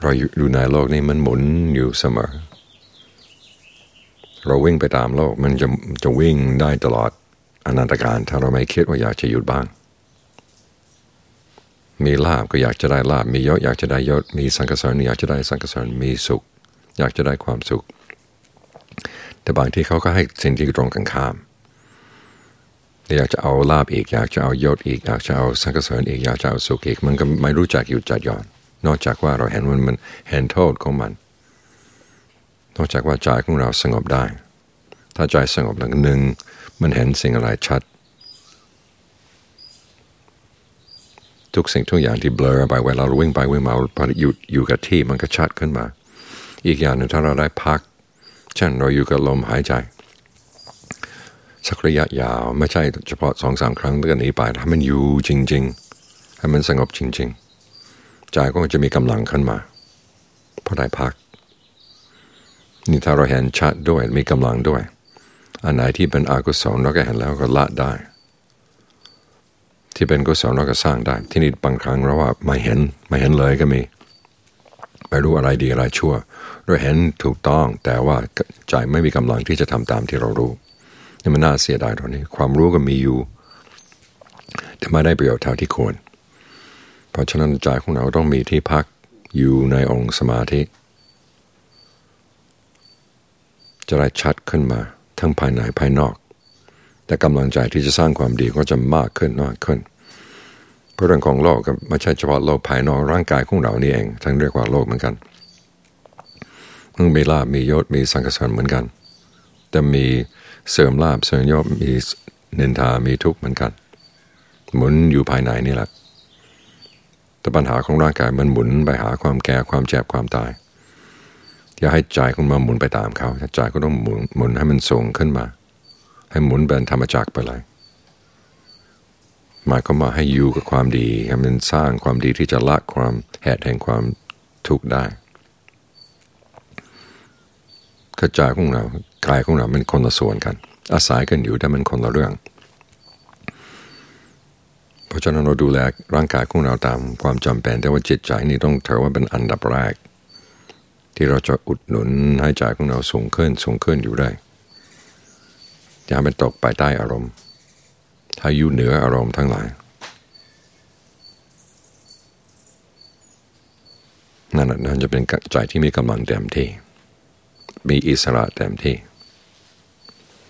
เราอยู่ในโลกนี้มันหมุนอยู่เสมอเราวิ่งไปตามโลกมันจะวิ่งได้ตลอดอนันตการถ้าเราไม่คิดว่าอยากจะหยุดบ้างมีลาภก็อยากจะได้ลาภมียศอยากจะได้ยศมีสังฆสารอยากจะได้สังฆสารมีสุขอยากจะได้ความสุขแต่บางทีเขาก็ให้สิ่งที่ตรงกันข้ามอยากจะเอาลาภอีกอยากจะเอายศอีกอยากจะเอาสังฆสารอีกอยากจะเอาสุขอีกมันก็ไม่รู้จักหยุดจัดหย่อนนอกจากว่าเราเห็นมันเห็นโทษของมันนอกจากว่าใจของเราสงบได้ถ้าใจสงบแล้วหนึ่งมันเห็นสิ่งอะไรชัดทุกสิ่งทุกอย่างที่เบลอไปเวลาเราวิ่งไปวิ่งมาพออยู่กับที่มันก็ชัดขึ้นมาอีกอย่างหนึ่งถ้าเราได้พักเช่นเราอยู่กับลมหายใจสักระยะยาวไม่ใช่เฉพาะ 2-3 ครั้งแล้วก็หนีไปให้มันอยู่จริงๆให้มันสงบจริงๆใจก็จะมีกำลังขึ้นมาเพราะได้พักนี่ถ้าเราเห็นชัดด้วยมีกำลังด้วยอันไหนที่เป็นอกุศลเราก็เห็นแล้วก็ละได้ที่เป็นกุศลเราก็สร้างได้ที่นี่บางครั้งเราว่าไม่เห็นเลยก็มีไม่รู้อะไรดีอะไรชั่วเราเห็นถูกต้องแต่ว่าใจไม่มีกำลังที่จะทำตามที่เรารู้นี่มันน่าเสียดายตรงนี้ความรู้ก็มีอยู่แต่ไม่ได้ประโยชน์เท่าที่ควรเพราะฉะนั้นใจของเราต้องมีที่พักอยู่ในองค์สมาธิจะได้ชัดขึ้นมาทั้งภายในภายนอกแต่กำลังใจที่จะสร้างความดีก็จะมากขึ้นเพราะเรื่องของโลกก็ไม่ใช่เฉพาะโลกภายนอกร่างกายของเรานี่เองทั้งเรียกว่าโลกเหมือนกันมันมีลาภมียศมีสังฆสารเหมือนกันแต่มีเสริมลาภเสริมยศมีนินทามีทุกข์เหมือนกันหมุนอยู่ภายในนี่แหละแต่ปัญหาของร่างกายมันหมุนไปหาความแก่ความเจ็บความตายอย่าให้ใจของมันหมุนไปตามเขาใจก็ต้องหมุนให้มันสูงขึ้นมาให้หมุนเป็นธรรมจักรไปเลยหมายความว่าให้อยู่กับความดีให้มันสร้างความดีที่จะละความแหดแห่งความทุกข์ได้กระจายของเรากายของเราเป็นคนละส่วนกันอาศัยกันอยู่แต่มันคนละเรื่องเพราะฉะนั้นเราดูแลร่างกายของเราตามความจำเป็นแต่ว่าจิตใจนี่ต้องถือว่าเป็นอันดับแรกที่เราจะอุดหนุนให้ใจของเราสูงขึ้นอยู่ได้อย่าไปตกไปใต้อารมณ์ถ้าอยู่เหนืออารมณ์ทั้งหลายนั่นจะเป็นใจที่มีกำลังเต็มที่มีอิสระเต็มที่